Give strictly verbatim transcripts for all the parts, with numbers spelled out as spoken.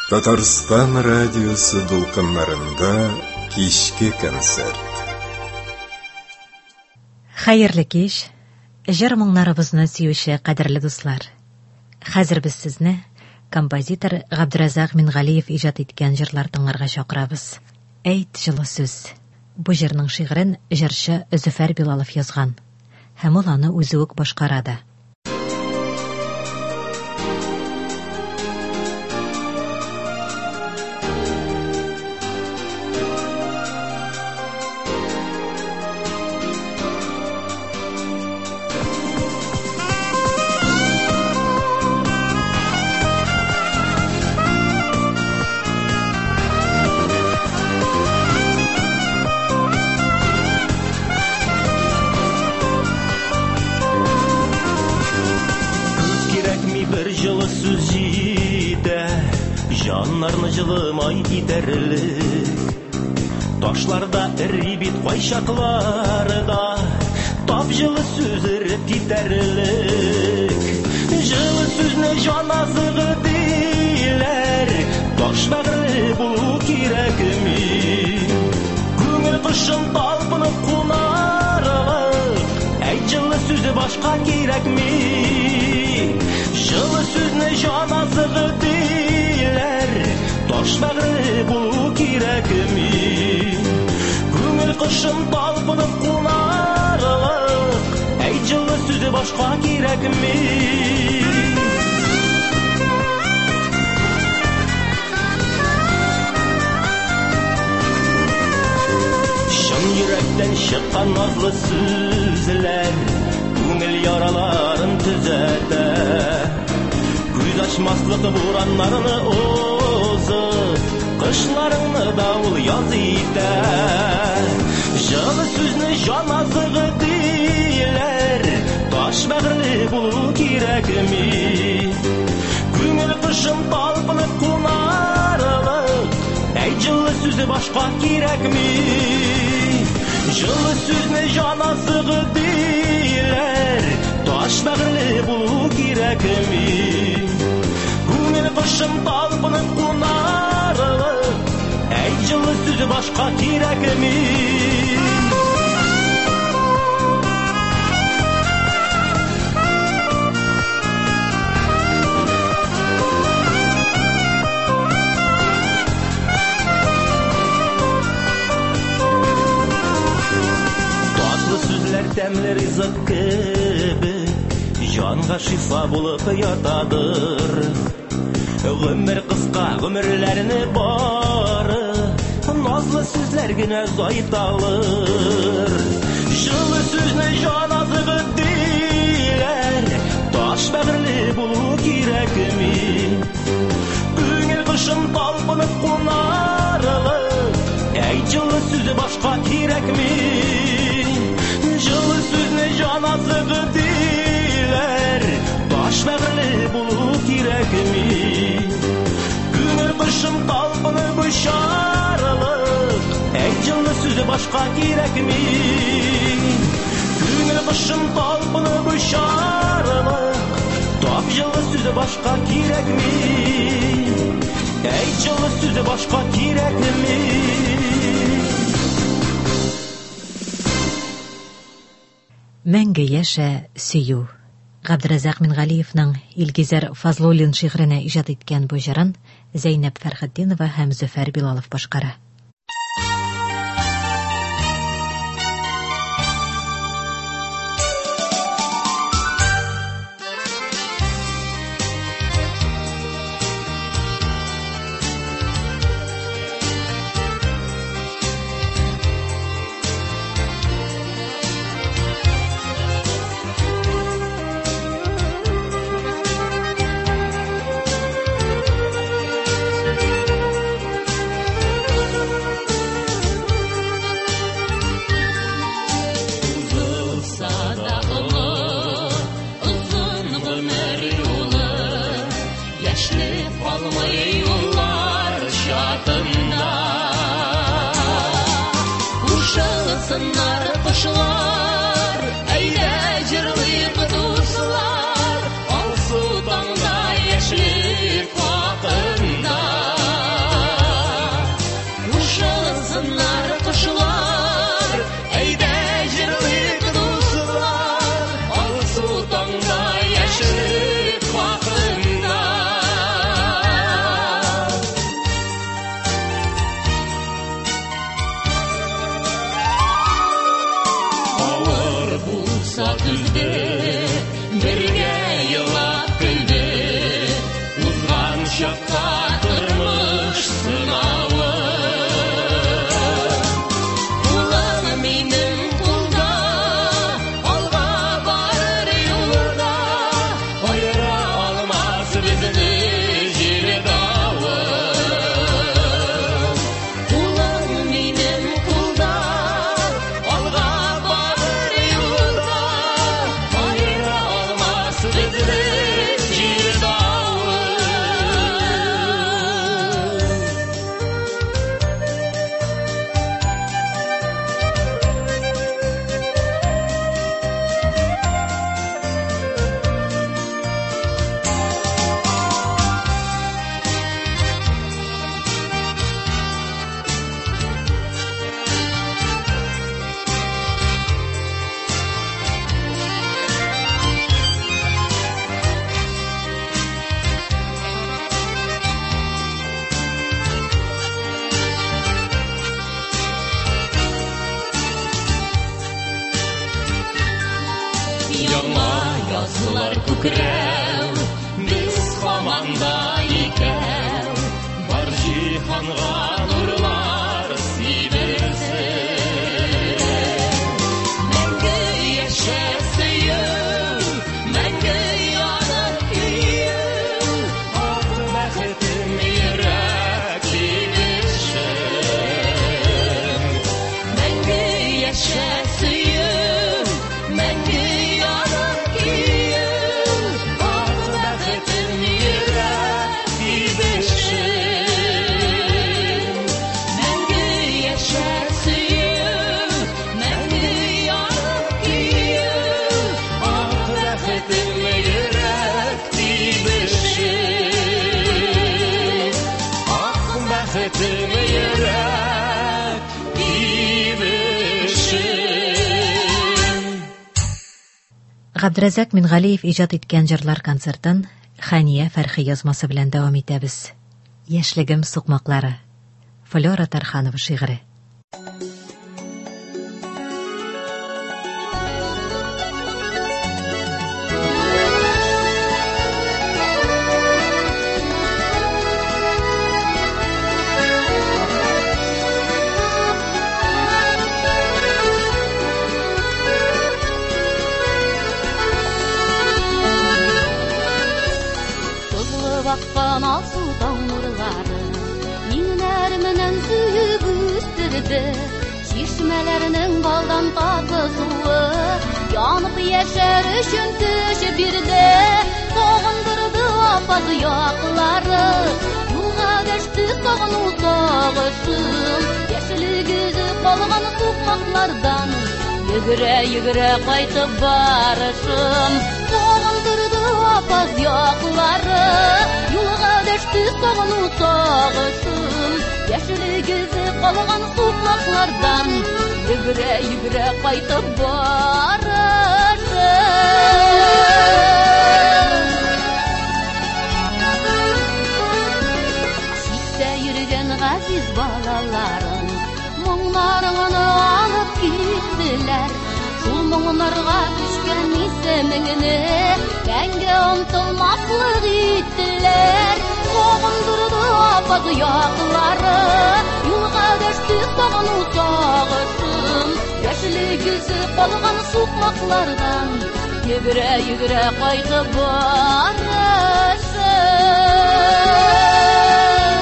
Татарстан радиосы дулкыннарында кичке концерт. Хәерле кич, җыр моңнарыбызны сөюче кадерле дуслар. Хәзер без сезне композитор Габдразак Мингалиев иҗат иткән җырлар тыңларга чакырабыз. Әйт җылы сүз. Бу җырның шигырен җырчы Зөфәр Билалов язган һәм ул аны үзе үк башкара да. Жаннарны жылымай итерлек, ташларда эри бит кайчакларда, тап жылы сүз эреп титерлек. Жылы сүзне жан азыгы диләр, таш бәгъре булу кирәкми. Күңел кышын талпынып кунарлык, әйт жылы сүзе башка кирәкми. Жылы сүзне жан азыгы таш бәгъре булу кирәкми. Күңел кышын талпынып кунарлык, әйт җылы сүзе башка кирәкми. Шын йөрәктән чыккан назлы сүзләр күңел яраларын төзәтә. Күз ачмаслык бураннарны озып, кышларыңны дауыл яз итә. Жылы сүзне жан азыгы диләр, таш бәгъре булу кирәкми. Күңел кышын талпынып кунарлык, әйт җылы сүзе башка кирәкми. Жылы сүзне жан азыгы диләр, таш бәгъре булу кирәкми. Күңел кышын талпынып кунарлык, әйт җылы сүзе башка кирәкми. Татлы сүзләр тәмле ризык кебек, җанга шифа булып ятадыр. Гомер кыска, гомерләрне бары, назлы сүзләр генә зайталыр. Жылы сүзне жан азыгы диләр, таш бәгъре булу кирәкми. Күңел кышын талпынып кунарлык, әйт җылы сүзе башка кирәкми. Жылы сүзне жан азыгы диләр, таш бәгъре булу кирәкми. Күңел кышын талпынып шарлык, әйт җылы сүзе башка кирәкми. Күңел кышын талпынып шарлык, тап җылы сүзе башка кирәкми. Әйт җылы сүзе башка кирәкми. Мәңге яшә сөю. Габдразак Мингалиевның Илгизәр Фазлуллин шигыренә иҗат иткән бу җырын Зәйнәп Фәрхетдинова һәм Зөфәр Билалов башкара. Кышлар, әйдә җырлыйк дуслар, алсу таңда яшьлек вакытында. чакта тормыш сынавы. Улың минем кулда, алга барыр юлда, айыра алмас безне жер давы. Улың минем кулда, алга барыр юлда, айыра алмас безне жер давы. Яңа язылар күкрәү, без һаманда икәү, бар җиһанга нурлар сиберсен. Мәңге яшә сөю, мәңге янып көю, ак бәхетем йөрәк тибешен. Мәңге яшә сөю, мәңге янып көю, ак бәхетем йөрәк тибешен. Мәңге яшә сөю, мәңге янып көю, ак бәхетем йөрәк тибешен. Ак бәхетем йөрәк тибешен. Габдразак Мингалиев иҗат иткән җырлар концертын Хания Фәрхи язмасы белән дәвам итәбез. Яшьлегем сукмаклары. Флора Тарханова шигыре. Tuzlu bakkan alsın damırları, inler menen süyüp üstürdi. Çeşmelerinin baldan tatlı suyu, yanıp yaşar üçün tüşü birde. Soğundurdu apazı yakları, yolga geçti soğunu soğuşum. Yeşili gözü kolgan sokmaklardan, yügüre yügüre kaytıp barışım. Soğundurdu apaz yakları, yolga geçti soğunu soğuşum. Yeşili gözü kolgan sokmaklardan, yügüre yügüre kaytıp barışım. Şitte yürüyen gaziz balaların, muңларыңны алып киттеләр. Шул моңнарга төшкән исемеңне мәңге онтылмаслык иттеләр. Соғындырды апаз яклары, юлга дәште сагыну сагышым. Яшьле күзе калган сукмаклардан, йөгерә йөгерә кайтып барышым.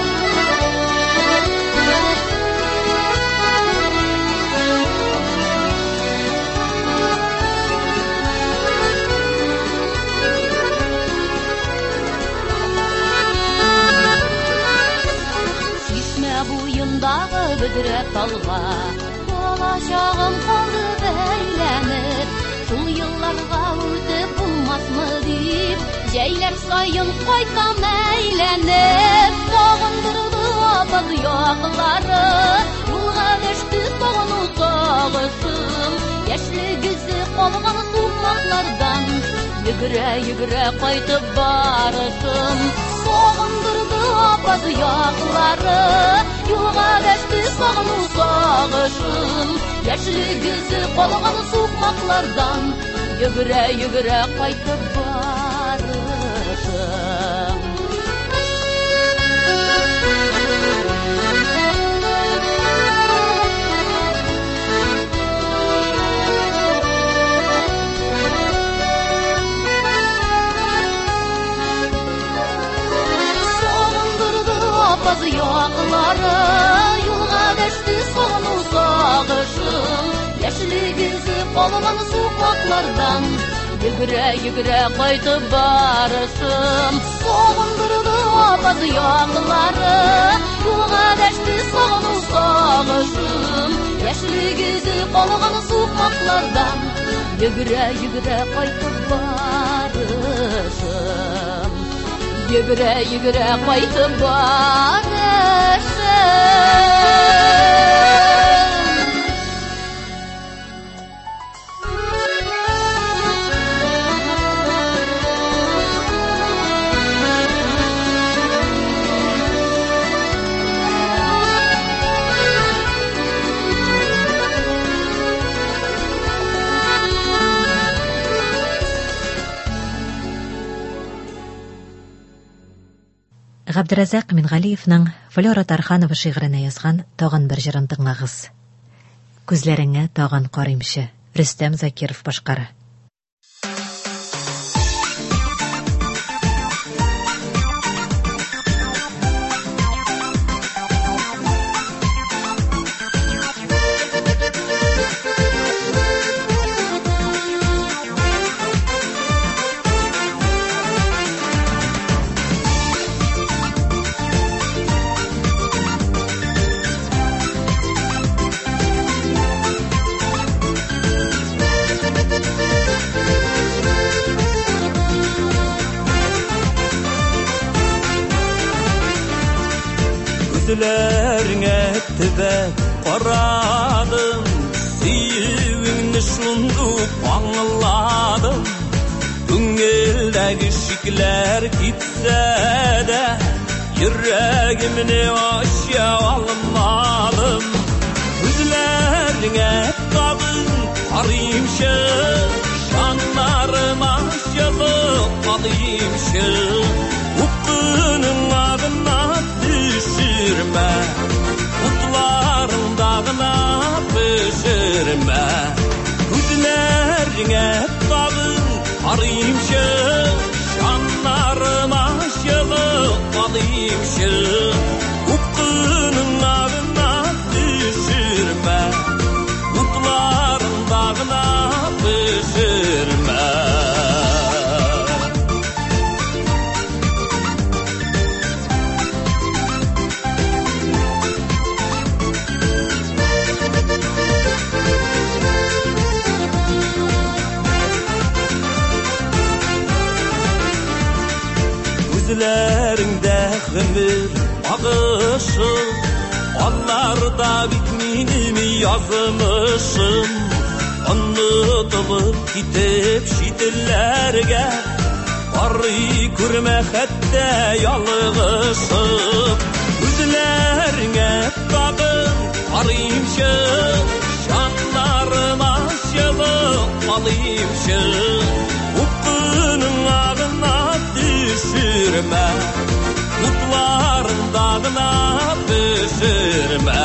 Буйындагы бөдрә талга, балачагым калды бәйләнеп. Шул елларга үтеп булмасмы дип, җәйләр саен кайтам әйләнеп. Сагындырды апаз яклары, юлга дәште сагыну сагышым. Яшьле күзе калган сукмаклардан, йөгерә йөгерә кайтып барышым. Сагындырды апаз яклары, юлга дәште сагыну сагышым. Яшьле күзе калган сукмаклардан, йөгерә йөгерә кайтып барышым. apazı yoqları yolğa düştü sonu sağışım yeşili yüzü qolğan soqaqlardan yügüre yügüre qaytıb barışım soğundurdu apazı yoqları yolğa düştü sonu sağışım yeşili yüzü qolğan soqaqlardan yügüre yügüre qaytıb barışım yügüre yügüre qaytıb barışım Габдразак Мингалиевның Флора Тарханова шигыренә язган тагын бер җырын тыңлагыз. Күзләреңә тагын карыймчы. Рөстәм Закиров башкара. Gözlerine tübe qaradım Siyivingni şunduk anladım Köngüldägi şikler gitse de Yüreğimni aşağı almadım Gözlerine kabın arayımşı Şanlarıma aşağı alayımşı Ukkunun adına düşürme Utlarındağına pişirme Gözlerine kabın arayımşı Şanlarıma aşağı alayımşı Ukkunun adına düşürme Utlarındağına pişirme Gözlerinde ömür ağışım Onlarda bitminimi yazmışım Unutulup gitip şitillerge Barı görme hatta yalğışım Gözlerine bakın arayımşı Şanlarıma aşağı alayımşı Ukkunun ağına düşürme Mutlarındağına pişirme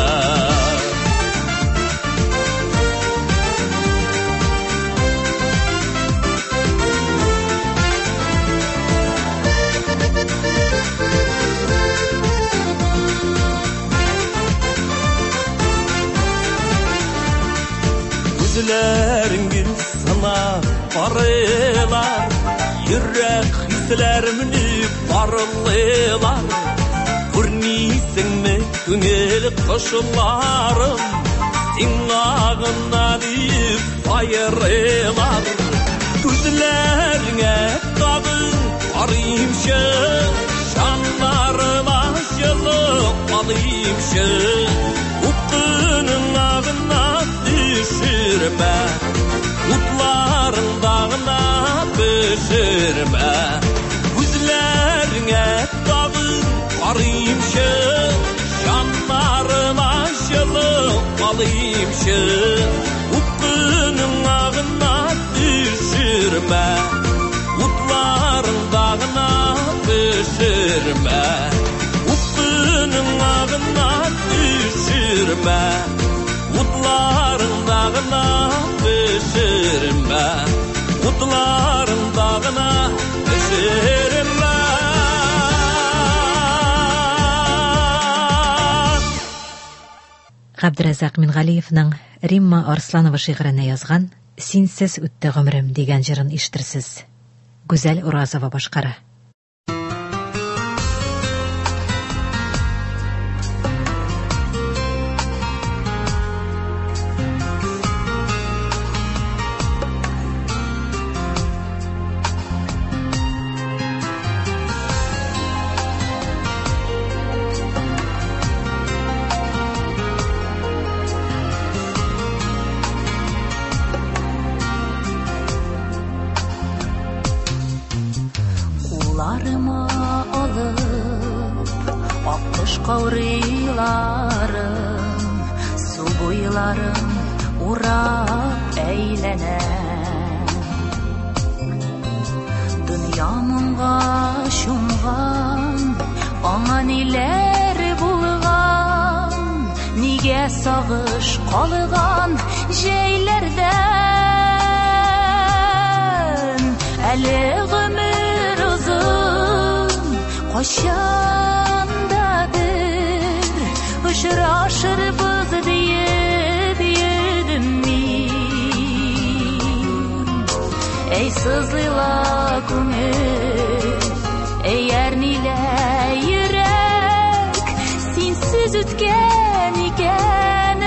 Gözlerin sana barılar Yürek hislerimni barılar Görmeysin mi güngel koşullarım Sinağına deyip sayırlar Gözlerine kabın arayımşı Şanlarıma aşağı alayımşı Ukkunun ağına düşürme Mutlarındağına pişirme Gözlerine kabın arayımşı Şanlarıma aşağı alayımşı Ukkunun ağına düşürme Mutlarındağına pişirme Ukkunun ağına düşürme Mutlarındağına pişirme Mutlarındağına pişirme Габдразак Мингалиевның Римма Арсланова шигыренә язган «Синсез үтте гомрем» дигән җырын ишетерсез. Гүзәл Уразова башкара. Larıma alıp akış kavrilarım, su boylarım urap eğlenen. Dünyamınga şumgan, ana neler bulgan, nige sağış kalıgan jeylerden. Eli gümür uzun, koşandadır, ışıraşır bız diye diyedim min. Ey sızlıyla gümür, eğer nile yürek, sinsiz ütken iken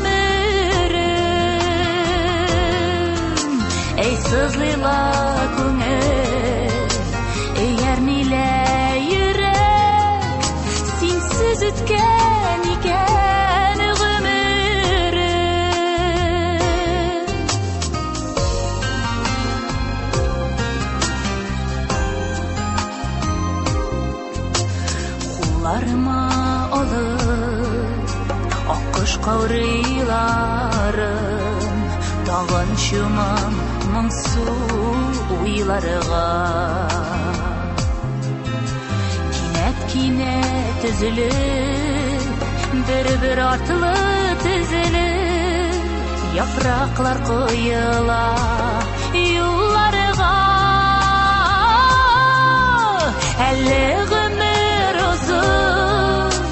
gümürüm. Ey sızlıyla gümür, eğer nile yürek, sinsiz ütken iken gümürüm. Kullarıma alıp akış kavrilarım, dağın şumam mıngsu uylarıga. Kinet kinet üzülür, bir bir artılı tüzülür, yapraklar koyula yollarıga. Elli gümür uzun,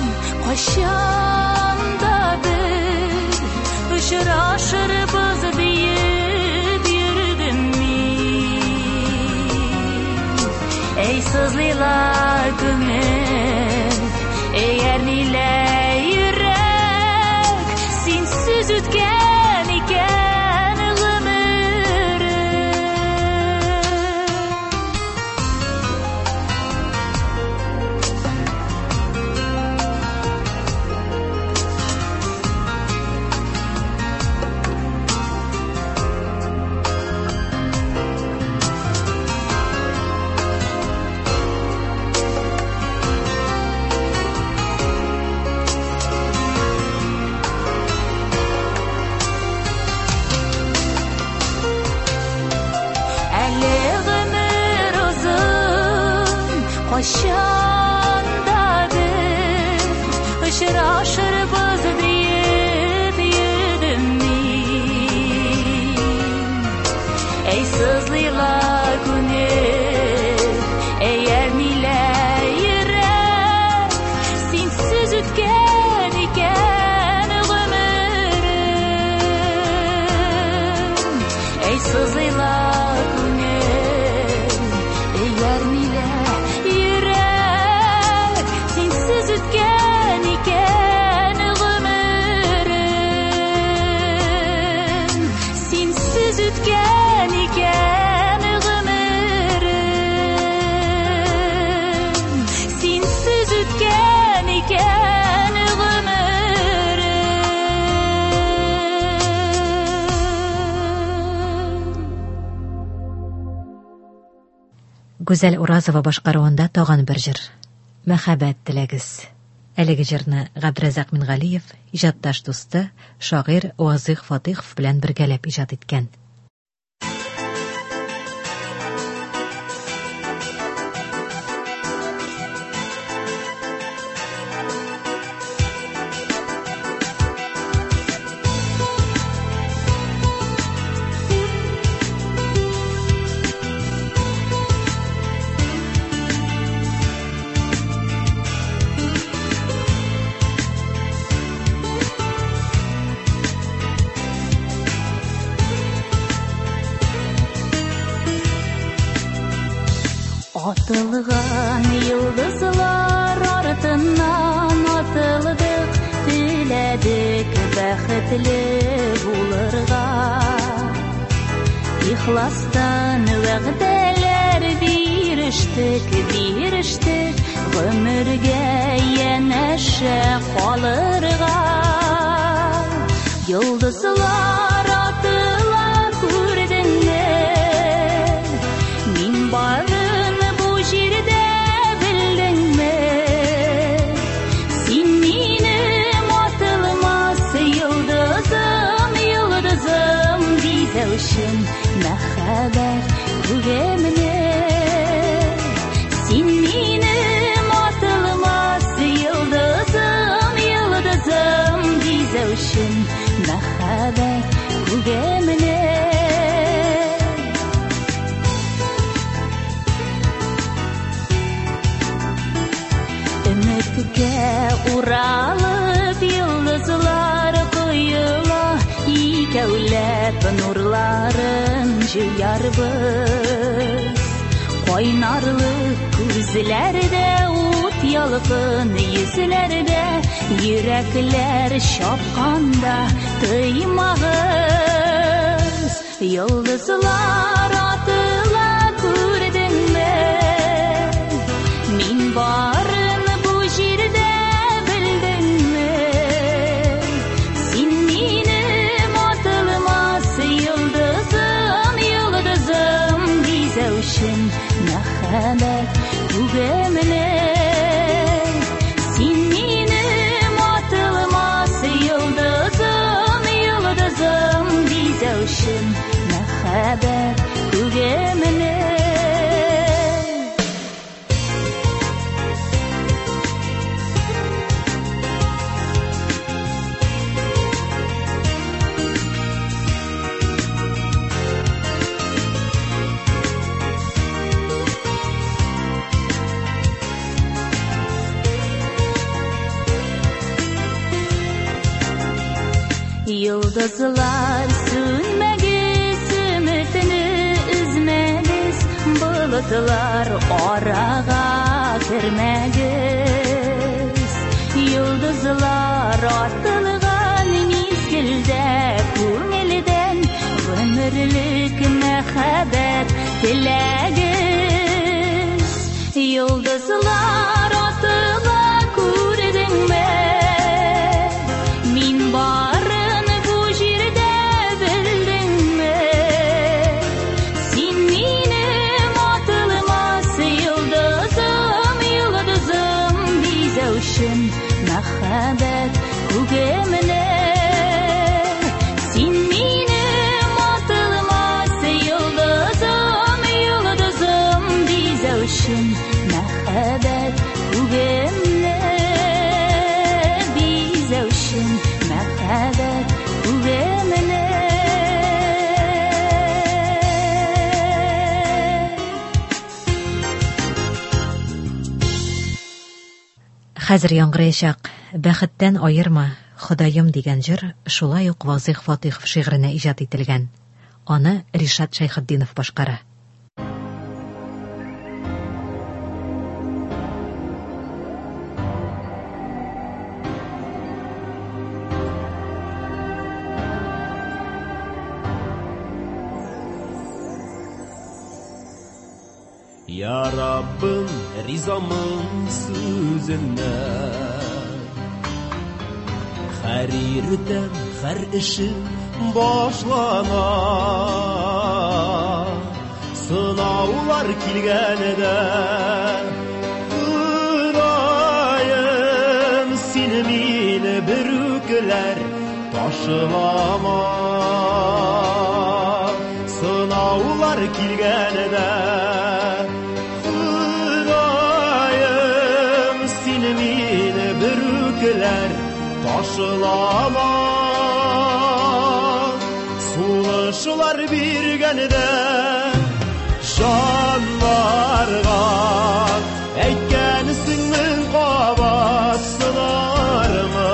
koşandadır, ışıraşır bız diye yürüdüm min. Ey sızlıyla gümür, eğer nile yürek, sinsiz ütken iken gümürüm. Koşandadır, ışıraşır bız diye diyedim min. Ey sızlıyla gönül, eğer nile yürek, sinsiz ütken iken gümürüm. Ey sızlıyla gönül, eğer nile yürek, sinsiz ütken iken gümürüm. Sinsiz ütken iken gümürüm. Sinsiz ütken iken gümürüm. Гүзәл Уразова башкаруында тагын бер җыр. Мәхәббәт теләгез. Әлеге җырны Габдразак Мингалиев иҗатташ дусты, шагыйрь Вазыйх Фатыйхов белән бергәләп иҗат иткән. атылған йылдызлар артынан атылдық, тіләдік бәхетле булырга. Ихластан вәгъдәләр бирештек, бирештек, гомергә янәшә калырга. Йылдызлар атыла күрдеңме? Мин барын бу җирдә белдеңме? Син минем атылмас йылдызым, йылдызым дизәүчен мәхәббәт күгемне. Син минем атылмас йылдызым, йылдызым дизәүчен мәхәббәт күгемне. Өметкә уралып йылдызлар коела, икәүләп нурларын җыярбыз. Кайнарлык күзләрдә ут ялкын, йөзләрдә йөрәкләр чапканда тыймагыз. Йылдызлар атыла күрдеңме? Мин барын бу җирдә белдеңме? Син минем атылмас йылдызым, йылдызым дизәүчен мәхәббәт күгемне. Син минем атылмас йылдызым, йылдызым дизәүчен мәхәббәт күгемне. Йылдызлар сүнмәгез, өметне үзмәгез, болытлар арага кермәгез. Йылдызлар атылган мизгелдә күңелдән гомерлек мәхәббәт теләгез. Йылдызлар атыла күрдеңме? Мин барын бу җирдә белдеңме? Син минем атылмас йылдызым, йылдызым дизәүчен мәхәббәт күгемне. Син минем атылмас йылдызым, йылдызым дизәүчен мәхәббәт күгемне. Дизәүчен мәхәббәт күгемне. Хәзер яңгыраячак «Бәхеттән аерма, Ходаем» дигән җыр шулай ук Вазыйх Фатыйхов шигыренә иҗат ителгән. Аны Ришат Шәйхетдинов башкара. Ya Rabbim rizamın sözüne, her yerden her işi başlana. Sınavlar kilgende Hüdayım sinmin bürükler taşılama. Sınavlar kilgende taşılama. Sulışlar bir gönde canlarga eytkensin kabat sınarma.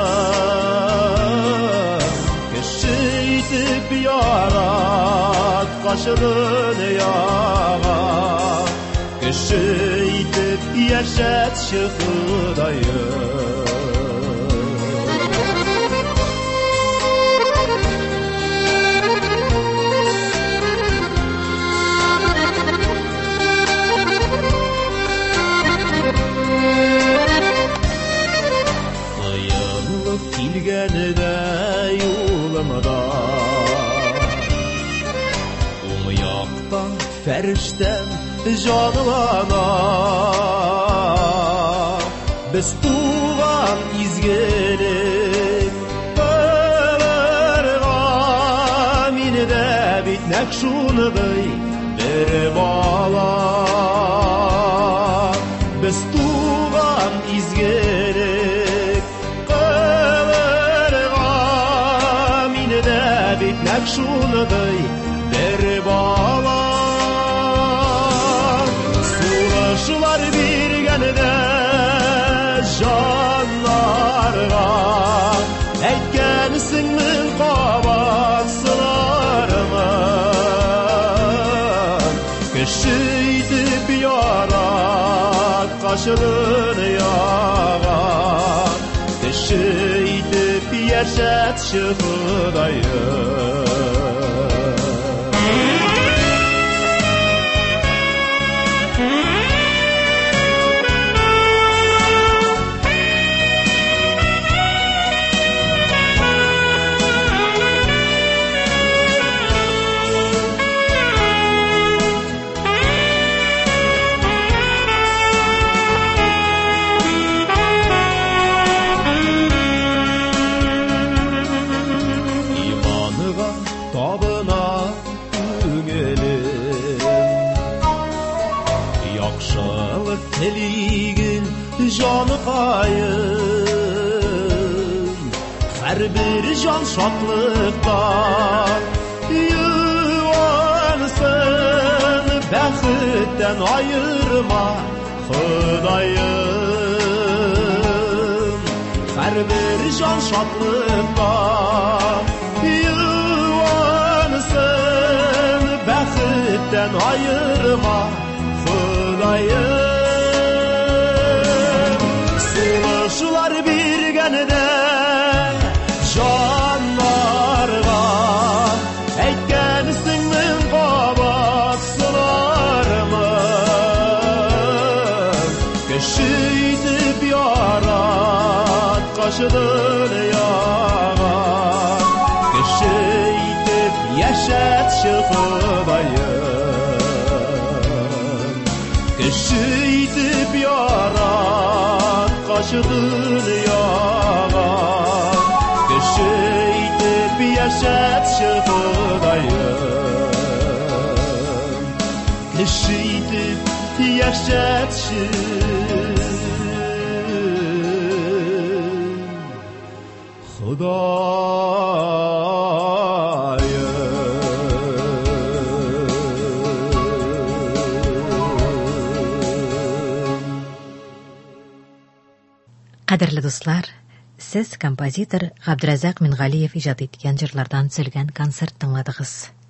Kişiytip yarat kaşının yağa, kişiytip яшәтші Құдайым. Келгенде юлымда оң яқта фәрештәм жанлана, біз туған изгелек қылырға, мені дә бит нәк шуныдай бір бала. Біз туған изгелек нәк шуныдай бір бала. Сулышылар бергенде жанларға, әйткенсің мін қабат сыларымын. Кішійтіп ярат қашылын яға, кішійтіп яшәтші Құдайым. Тілеген жаны қайын, әр бір жан шатлықта юансын, бәхіттен айырма Құдайым. Әр бір жан шатлықта юансын, бәхіттен айырма Құдайым. Сулышылар бергенде жанларға, әйткенсің мін қабат сыларымын. Кішійтіп ярат қашылын яға, кішійтіп яшәтші Құдайым. Кішійтіп ярат қашылын яға, кішійтіп яшәтші Құдайым. Кішійтіп яшәтші Құдайым. Қадірлі достар, сіз композитор Ғабдіразақ Минғалиев ижад еткен жырлардан сөйлеген концерт тыңладыңыз.